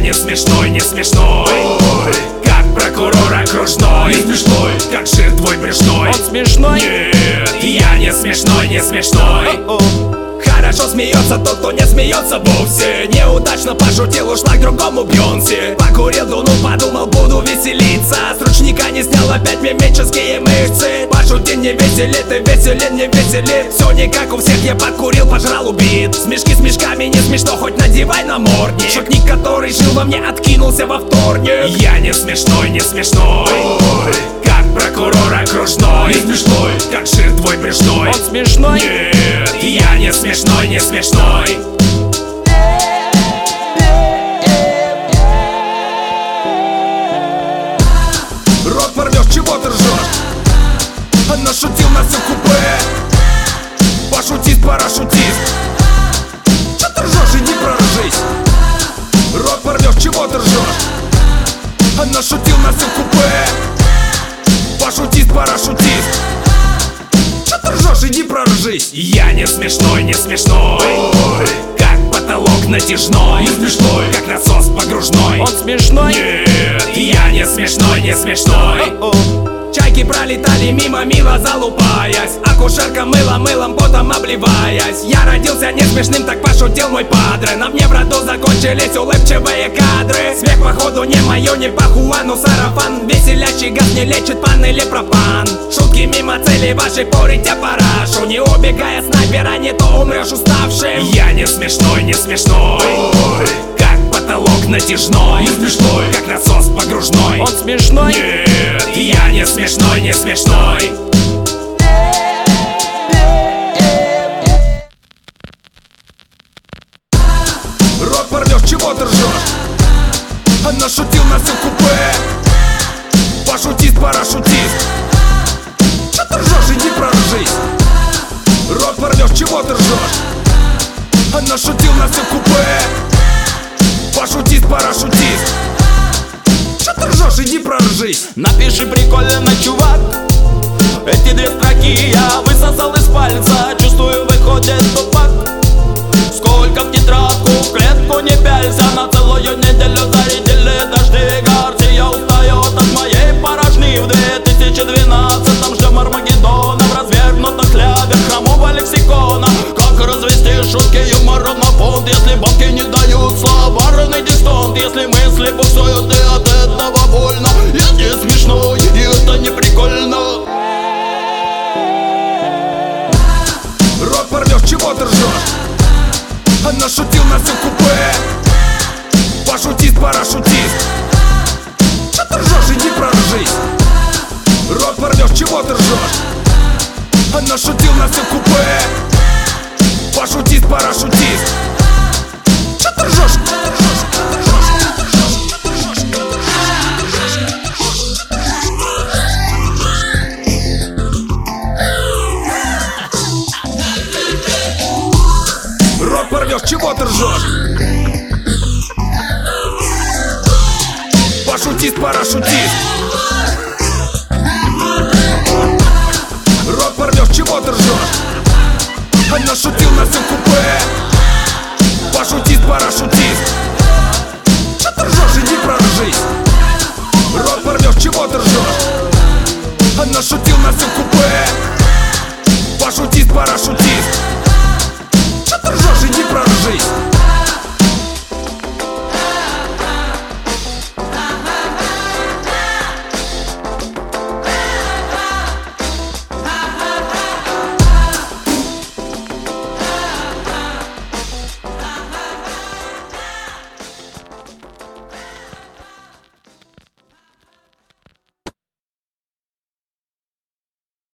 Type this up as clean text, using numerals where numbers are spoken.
не смешной, не смешной. Ой, как прокурор окружной. Не смешной, как жир твой брюшной. Он смешной? Нет, я не смешной, не смешной. Хорошо смеется тот, кто не смеется вовсе. Неудачно пошутил, ушла к другому Бьонсе. Покурил, дунул, подумал, буду веселиться. С ручника не снял опять мимические мышцы. Пошути не веселит, и веселен не веселит. Все не как у всех, я покурил, пожрал, убит. Смешки с мешками не смешно, хоть надевай намордник. Шутник, который жил во мне, откинулся во вторник. Я не смешной, не смешной. Ой, как прокурор окружной. Не смешной, как жир твой брюшной. Он смешной? Нет, я не смешной, не смешной. Рот порвешь, чего ты ржешь? Нашутил на все купе. Пошутист, парашютист. Че ты ржешь, иди проржись. Рот порвешь, чего ты ржешь? Нашутил на все купе. Пошутист, парашютист. Че ты ржешь, иди проржись. Я не смешной, не смешной. Ой, как потолок натяжной. Не смешной, как насос погружной. Он смешной? Нет, я не смешной, не смешной. Чайки пролетали мимо, мило залупаясь. Акушерка мыла мылом, потом обливаясь. Я родился не смешным, так пошутил мой падре. На мне в роду закончились улыбчивые кадры. Смех походу не мое, не по Хуану сарафан. Веселящий газ не лечит пан или пропан. Шутки мимо цели вашей порите парашу. Не убегая снайпера, не то умрешь уставшим. Я не смешной, не смешной. Ой, как потолок натяжной. Не смешной, как насос погружной. Он смешной? Нет, я не смешной, не смешной. Рот порвешь, чего ты ржешь? Нашутил на все купе. Пошутист, парашютист. Че ты ржешь, иди проржись. Рот порвешь, чего ты ржешь? Нашутил на все купе. Пошутист, парашютист. Че ты ржешь, иди проржись. Напиши прикольно, чувак. Эти две строки я высосал из пальца. Чувствую, выходит тупак. Сколько в тетрадку, в клетку не пялься. На целую неделю зарядили дожди. Гарсия устает от моей порожни. В 2012-м ждем Армагеддона. В развернутых клявях хромого лексикона. Как развести шутки юмора на фонд, если банки не дают словарный дистонт. Если мысли буксуют, и от этого больно. Я не смешной, и это не прикольно. Рот порвешь, чего ты ржешь? Нашутил на все купе. Пошутист, парашютист. Че ты ржешь, иди проржись. Рот порвешь, чего ты ржешь? Нашутил на все купе. Пошутист, парашютист. Че ты ржешь? Рот порвешь, чего ты ржешь? Пошутист, парашютист. Рот порвешь, чего ты ржешь? Нашутил на все купе.